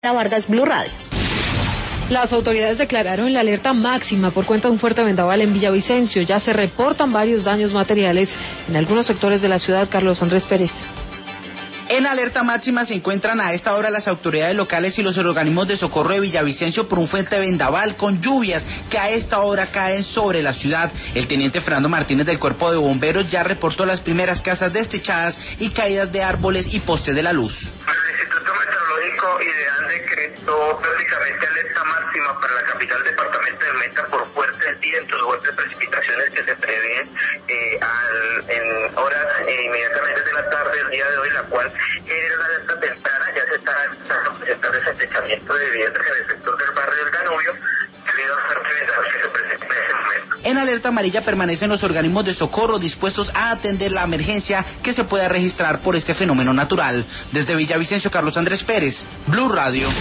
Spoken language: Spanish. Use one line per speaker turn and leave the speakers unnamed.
Vargas, Blue Radio.
Las autoridades declararon la alerta máxima por cuenta de un fuerte vendaval en Villavicencio. Ya se reportan varios daños materiales en algunos sectores de la ciudad. Carlos Andrés Pérez.
En alerta máxima se encuentran a esta hora las autoridades locales y los organismos de socorro de Villavicencio por un fuerte vendaval con lluvias que a esta hora caen sobre la ciudad. El teniente Fernando Martínez del Cuerpo de Bomberos ya reportó las primeras casas destechadas y caídas de árboles y postes de la luz.
El Instituto Meteorológico Ideal decretó prácticamente alerta máxima para la capital departamento de Meta por fuertes vientos, fuertes precipitaciones que se prevén en horas inmediatamente de la tarde del día de hoy, la cual genera una alerta temprana. Ya se está empezando a presentar desatechamiento de viviendas en el sector del barrio del Danubio debido a la fuerte vendaval que se presenta en ese momento.
En alerta amarilla permanecen los organismos de socorro dispuestos a atender la emergencia que se pueda registrar por este fenómeno natural. Desde Villavicencio, Carlos Andrés Pérez, Blue Radio.